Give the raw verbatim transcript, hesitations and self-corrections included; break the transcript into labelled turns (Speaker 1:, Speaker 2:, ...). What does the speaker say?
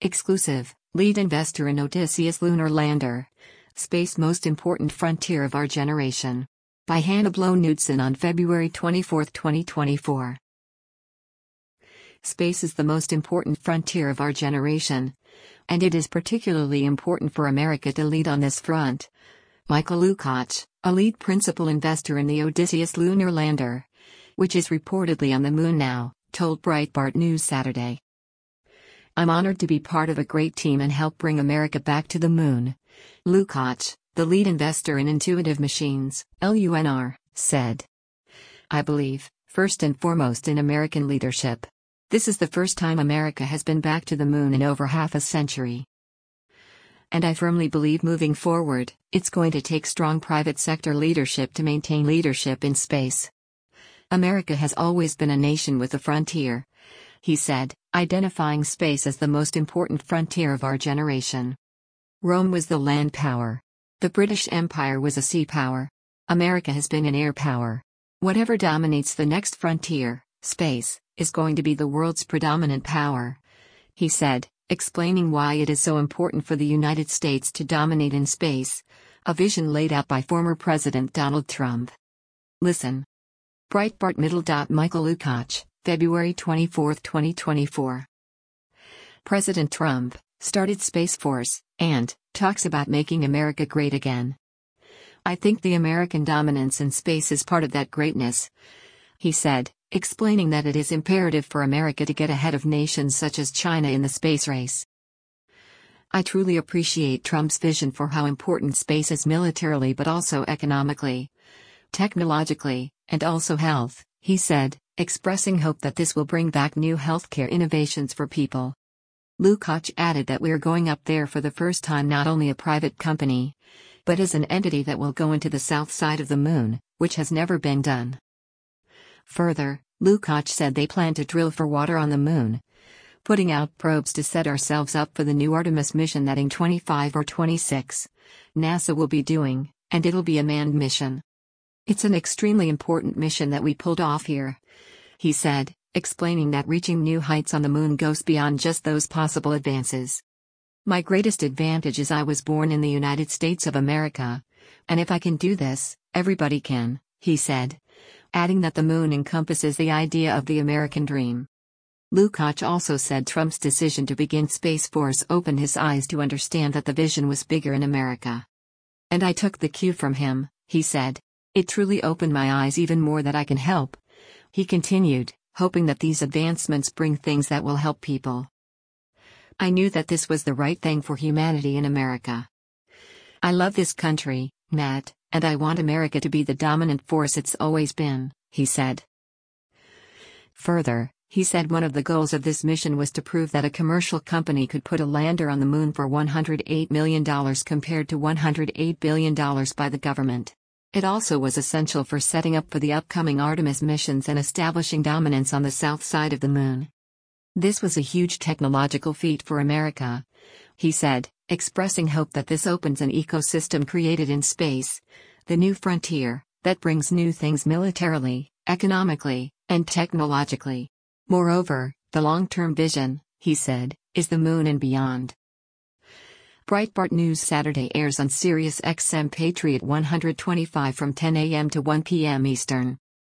Speaker 1: Exclusive, lead investor in Odysseus lunar lander. Space most important frontier of our generation. By Hannah Blow Knudsen on February twenty-fourth, twenty twenty-four. Space is the most important frontier of our generation. And it is particularly important for America to lead on this front. Michael Lukács, a lead principal investor in the Odysseus lunar lander, which is reportedly on the moon now, told Breitbart News Saturday. "I'm honored to be part of a great team and help bring America back to the moon," Lukács, the lead investor in Intuitive Machines, L U N R, said. "I believe, first and foremost, in American leadership. This is the first time America has been back to the moon in over half a century. And I firmly believe moving forward, it's going to take strong private sector leadership to maintain leadership in space. America has always been a nation with a frontier," he said, identifying space as the most important frontier of our generation. Rome was the land power. The British Empire was a sea power. America has been an air power. Whatever dominates the next frontier, space, is going to be the world's predominant power," he said, explaining why it is so important for the United States to dominate in space, a vision laid out by former President Donald Trump. Listen. Breitbart Middle. Michael Lukács, February twenty-fourth, twenty twenty-four. President Trump started Space Force and talks about making America great again. "I think the American dominance in space is part of that greatness," he said, explaining that it is imperative for America to get ahead of nations such as China in the space race. "I truly appreciate Trump's vision for how important space is militarily but also economically, technologically, and also health," he said, expressing hope that this will bring back new healthcare innovations for people. Lukács added that we are going up there for the first time, not only a private company, but as an entity that will go into the south side of the moon, which has never been done. Further, Lukács said they plan to drill for water on the moon, putting out probes to set ourselves up for the new Artemis mission that in twenty-five or twenty-six, NASA will be doing, and it'll be a manned mission. "It's an extremely important mission that we pulled off here," he said, explaining that reaching new heights on the moon goes beyond just those possible advances. "My greatest advantage is I was born in the United States of America, and if I can do this, everybody can," he said, adding that the moon encompasses the idea of the American dream. Lukács also said Trump's decision to begin Space Force opened his eyes to understand that the vision was bigger in America. "And I took the cue from him," he said. "It truly opened my eyes even more that I can help," he continued, hoping that these advancements bring things that will help people. "I knew that this was the right thing for humanity in America. I love this country, Matt, and I want America to be the dominant force it's always been," he said. Further, he said one of the goals of this mission was to prove that a commercial company could put a lander on the moon for one hundred eight million dollars compared to one hundred eight billion dollars by the government. It also was essential for setting up for the upcoming Artemis missions and establishing dominance on the south side of the moon. "This was a huge technological feat for America," he said, expressing hope that this opens an ecosystem created in space, the new frontier, that brings new things militarily, economically, and technologically. "Moreover, the long-term vision," he said, "is the moon and beyond." Breitbart News Saturday airs on Sirius X M Patriot one twenty-five from ten a m to one p m Eastern.